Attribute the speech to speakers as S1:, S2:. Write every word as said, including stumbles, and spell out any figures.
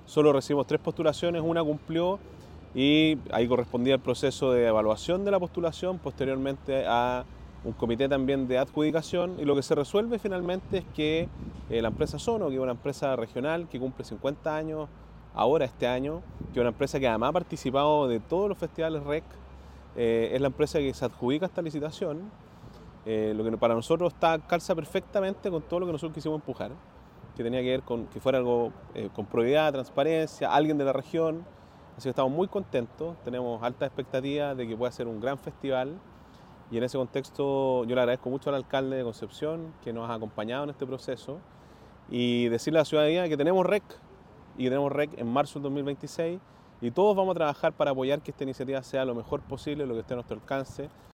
S1: solo recibimos tres postulaciones, una cumplió y ahí correspondía el proceso de evaluación de la postulación, posteriormente a un comité también de adjudicación, y lo que se resuelve finalmente es que eh, la empresa Sono, que es una empresa regional que cumple cincuenta años ahora este año, que es una empresa que además ha participado de todos los festivales R E C, eh, es la empresa que se adjudica esta licitación, eh, lo que para nosotros está, calza perfectamente con todo lo que nosotros quisimos empujar, que tenía que ver con que fuera algo eh, con probidad, transparencia, alguien de la región. Así que estamos muy contentos, tenemos altas expectativas de que pueda ser un gran festival, y en ese contexto yo le agradezco mucho al alcalde de Concepción que nos ha acompañado en este proceso, y decirle a la ciudadanía que tenemos R E C y que tenemos R E C en marzo del dos mil veintiséis, y todos vamos a trabajar para apoyar que esta iniciativa sea lo mejor posible, lo que esté a nuestro alcance.